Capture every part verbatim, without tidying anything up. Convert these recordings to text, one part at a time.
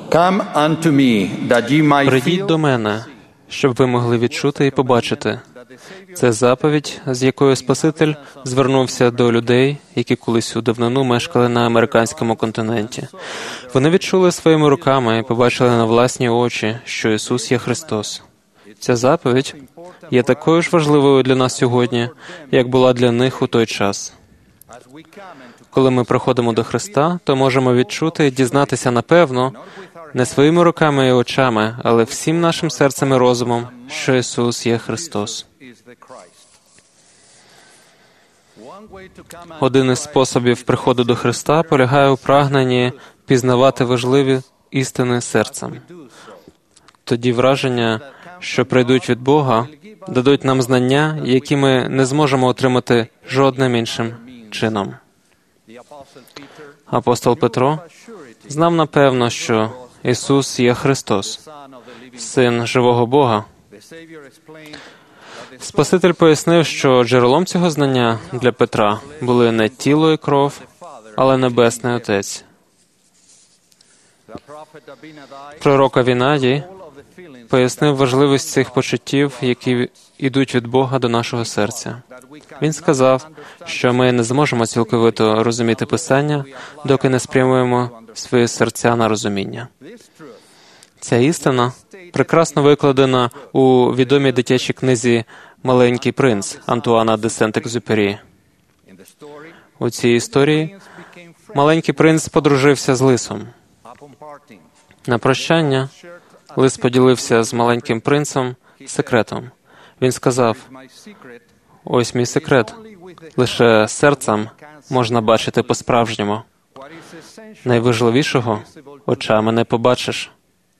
Come unto me, that ye might Прийдіть feel до мене, щоб ви могли відчути і побачити. Це заповідь, з якою Спаситель звернувся до людей, які колись у давнину мешкали на американському континенті. Вони відчули своїми руками і побачили на власні очі, що Ісус є Христос. Ця заповідь є такою ж важливою для нас сьогодні, як була для них у той час. Коли ми приходимо до Христа, то можемо відчути і дізнатися напевно, не своїми руками і очами, але всім нашим серцем і розумом, що Ісус є Христос. Один із способів приходу до Христа полягає у прагненні пізнавати важливі істини серцем. Тоді враження, що прийдуть від Бога, дадуть нам знання, які ми не зможемо отримати жодним іншим чином. Апостол Петро знав напевно, що Ісус є Христос, Син живого Бога. Спаситель пояснив, що джерелом цього знання для Петра були не тіло і кров, але Небесний Отець. Пророк Авінадій пояснив важливість цих почуттів, які йдуть від Бога до нашого серця. Він сказав, що ми не зможемо цілковито розуміти Писання, доки не спрямуємо свої серця на розуміння. Ця істина прекрасно викладена у відомій дитячій книзі «Маленький принц» Антуана де Сент-Екзюпері. У цій історії маленький принц подружився з лисом. На прощання лис поділився з маленьким принцем секретом. Він сказав: «Ось мій секрет. Лише серцем можна бачити по-справжньому. Найважливішого очами не побачиш».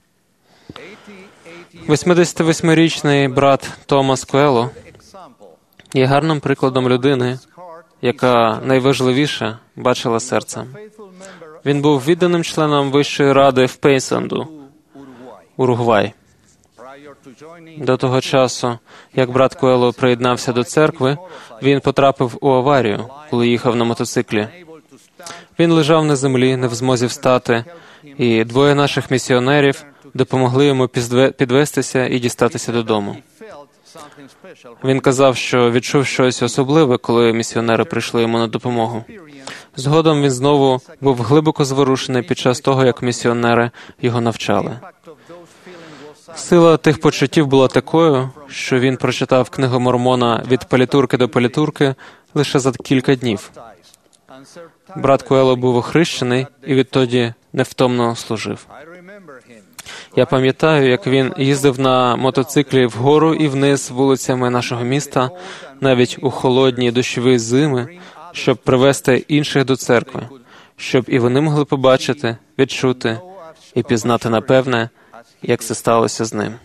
восьмидесятивосьмирічний брат Томас Коело є гарним прикладом людини, яка найважливіше бачила серцем. Він був відданим членом Вищої ради в Пейсанду, Уругвай. До того часу, як брат Коело приєднався до церкви, він потрапив у аварію, коли їхав на мотоциклі. Він лежав на землі, не в змозі встати, і двоє наших місіонерів допомогли йому підвестися і дістатися додому. Він казав, що відчув щось особливе, коли місіонери прийшли йому на допомогу. Згодом він знову був глибоко зворушений під час того, як місіонери його навчали. Сила тих почуттів була такою, що він прочитав книгу Мормона «Від палітурки до палітурки» лише за кілька днів. Брат Коело був охрещений і відтоді невтомно служив. Я пам'ятаю, як він їздив на мотоциклі вгору і вниз вулицями нашого міста, навіть у холодні дощові зими, щоб привести інших до церкви, щоб і вони могли побачити, відчути і пізнати напевне, як це сталося з ним.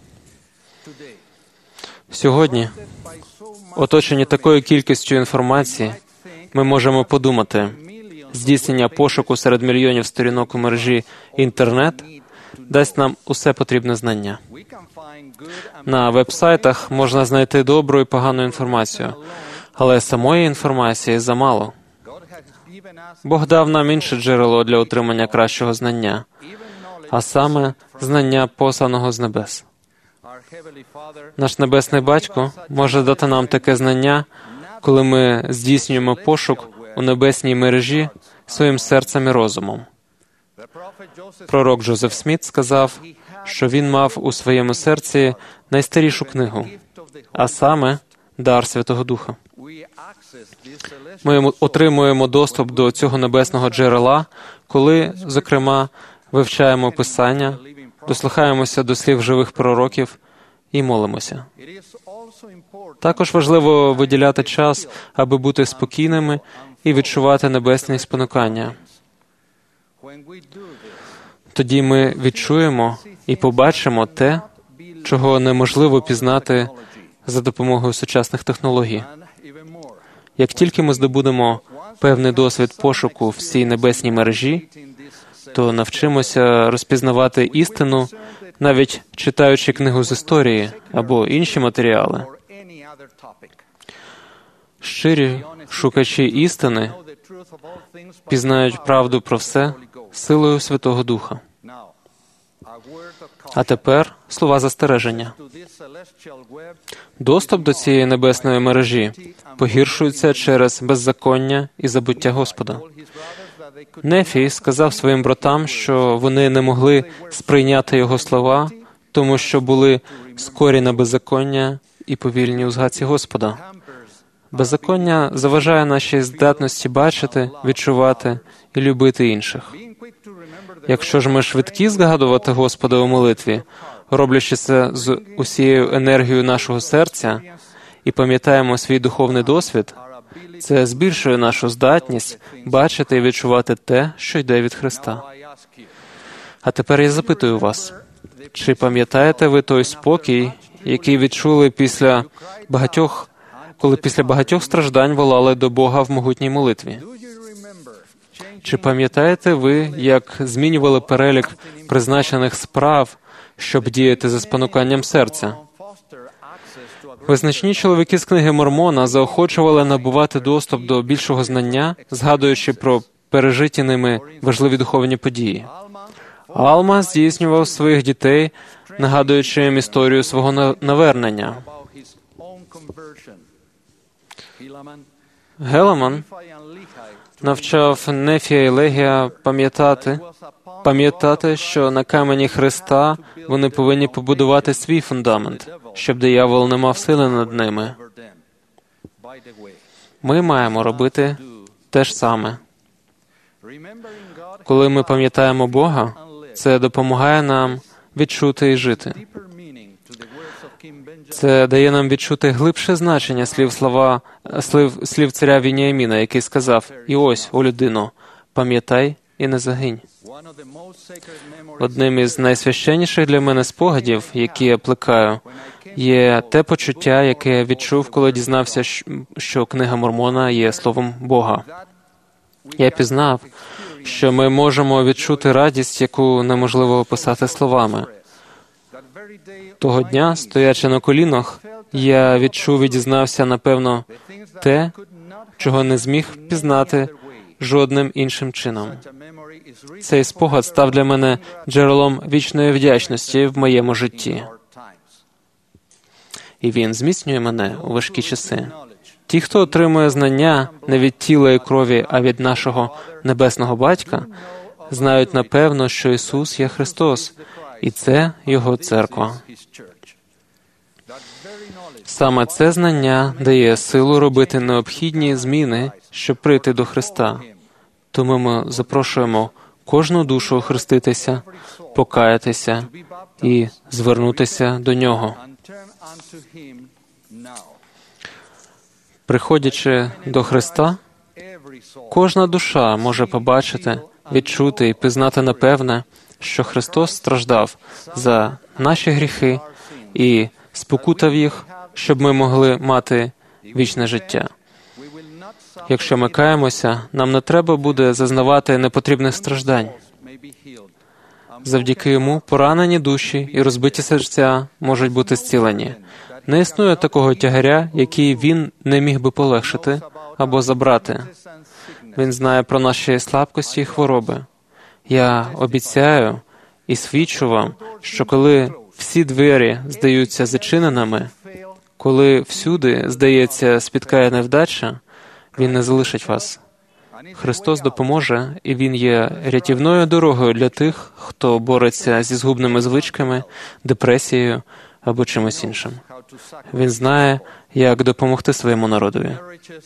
Сьогодні, оточені такою кількістю інформації, ми можемо подумати, здійснення пошуку серед мільйонів сторінок у мережі інтернет дасть нам усе потрібне знання. На веб-сайтах можна знайти добру і погану інформацію, але самої інформації замало. Бог дав нам інше джерело для отримання кращого знання, а саме знання посланого з небес. Наш Небесний Батько може дати нам таке знання, коли ми здійснюємо пошук у небесній мережі своїм серцем і розумом. Пророк Джозеф Сміт сказав, що він мав у своєму серці найстарішу книгу, а саме дар Святого Духа. Ми отримуємо доступ до цього небесного джерела, коли, зокрема, вивчаємо Писання, дослухаємося до слів живих пророків і молимося. Також важливо виділяти час, аби бути спокійними і відчувати небесні спонукання. Тоді ми відчуємо і побачимо те, чого неможливо пізнати за допомогою сучасних технологій. Як тільки ми здобудемо певний досвід пошуку в цій небесній мережі, то навчимося розпізнавати істину, навіть читаючи книгу з історії або інші матеріали. Щирі шукачі істини пізнають правду про все силою Святого Духа. А тепер слова застереження. Доступ до цієї небесної мережі погіршується через беззаконня і забуття Господа. Нефій сказав своїм братам, що вони не могли сприйняти його слова, тому що були скорі на беззаконня і повільні у згадці Господа. Беззаконня заважає нашій здатності бачити, відчувати і любити інших. Якщо ж ми швидкі згадувати Господа у молитві, роблячи це з усією енергією нашого серця, і пам'ятаємо свій духовний досвід, це збільшує нашу здатність бачити і відчувати те, що йде від Христа. А тепер я запитую вас, чи пам'ятаєте ви той спокій, який відчули після багатьох, коли після багатьох страждань волали до Бога в могутній молитві? Чи пам'ятаєте ви, як змінювали перелік призначених справ, щоб діяти за спонуканням серця? Визначні чоловіки з книги Мормона заохочували набувати доступ до більшого знання, згадуючи про пережиті ними важливі духовні події. Алма здійснював своїх дітей, нагадуючи їм історію свого навернення. Геламан навчав Нефія і Легія пам'ятати, пам'ятати, що на камені Христа вони повинні побудувати свій фундамент, щоб диявол не мав сили над ними. Ми маємо робити те ж саме. Коли ми пам'ятаємо Бога, це допомагає нам відчути і жити. Це дає нам відчути глибше значення слів слова, слів, слів царя Веніаміна, який сказав: «І ось, о людино, пам'ятай і не загинь». Одним із найсвященніших для мене спогадів, які я плекаю, є те почуття, яке я відчув, коли дізнався, що книга Мормона є словом Бога. Я пізнав, що ми можемо відчути радість, яку неможливо описати словами. Того дня, стоячи на колінах, я відчув і дізнався, напевно, те, чого не зміг пізнати жодним іншим чином. Цей спогад став для мене джерелом вічної вдячності в моєму житті. І він зміцнює мене у важкі часи. Ті, хто отримує знання не від тіла і крові, а від нашого небесного Батька, знають напевно, що Ісус є Христос, і це Його церква. Саме це знання дає силу робити необхідні зміни, щоб прийти до Христа. Тому ми запрошуємо кожну душу охреститися, покаятися і звернутися до Нього. Приходячи до Христа, кожна душа може побачити, відчути і пізнати напевне, що Христос страждав за наші гріхи і спокутав їх, щоб ми могли мати вічне життя. Якщо ми каємося, нам не треба буде зазнавати непотрібних страждань. Завдяки йому поранені душі і розбиті серця можуть бути зцілені. Не існує такого тягаря, який він не міг би полегшити або забрати. Він знає про наші слабкості і хвороби. Я обіцяю і свідчу вам, що коли всі двері здаються зачиненими, коли всюди, здається, спіткає невдача, Він не залишить вас. Христос допоможе, і Він є рятівною дорогою для тих, хто бореться зі згубними звичками, депресією або чимось іншим. Він знає, як допомогти своєму народові.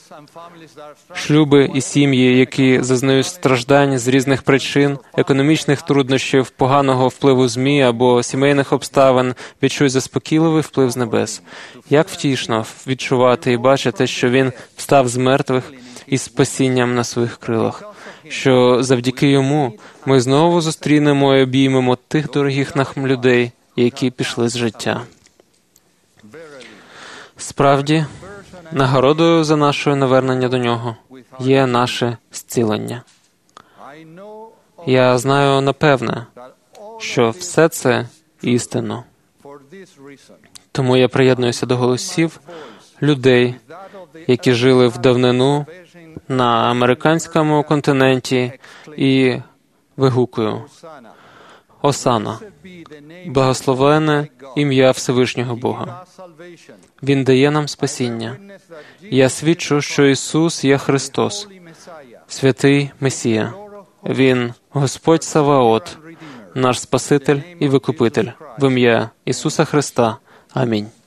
Шлюби і сім'ї, які зазнають страждань з різних причин, економічних труднощів, поганого впливу ЗМІ або сімейних обставин, відчують заспокійливий вплив з небес. Як втішно відчувати і бачити, що Він встав з мертвих із спасінням на своїх крилах, що завдяки Йому ми знову зустрінемо і обіймемо тих дорогих нам людей, які пішли з життя. Справді, нагородою за наше навернення до Нього є наше зцілення. Я знаю напевне, що все це істинно. Тому я приєднуюся до голосів людей, які жили в давнину на американському континенті, і вигукую: Осана, благословене ім'я Всевишнього Бога. Він дає нам спасіння. Я свідчу, що Ісус є Христос, святий Месія. Він – Господь Саваот, наш Спаситель і Викупитель. В ім'я Ісуса Христа. Амінь.